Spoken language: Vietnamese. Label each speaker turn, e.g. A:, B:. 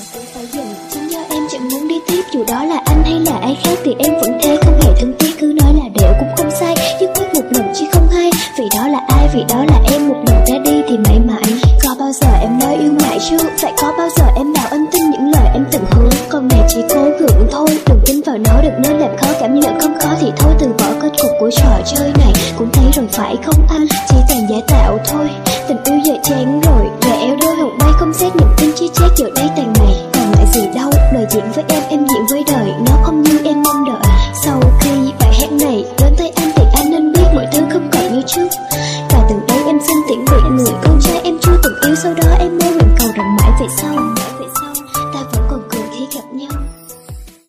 A: Cũng phải dừng, chính do em chẳng muốn đi tiếp. Dù đó là anh hay là ai khác thì em vẫn thế, không hề thương tiếc. Cứ nói là đều cũng không sai, dứt khoát một lần chứ không hay. Vì đó là ai, vì đó là em. Một lần ra đi thì mãi mãi. Có bao giờ em nói yêu mãi chưa? Phải có bao giờ em bảo anh tin những lời em từng hứa? Con này chỉ cố gượng thôi, đừng tin vào nó, đừng nên làm khó. Cảm nhận không khó thì thôi, từ bỏ kết cục của trò chơi này. Cũng thấy rồi phải không anh, chỉ toàn giả tạo thôi. Tình yêu giờ chán rồi, giờ éo đôi hồng bay không xét những tin chi chét giờ đây tàn này. Còn lại gì đâu, lời diễn với em diễn với đời, nó không như em mong đợi.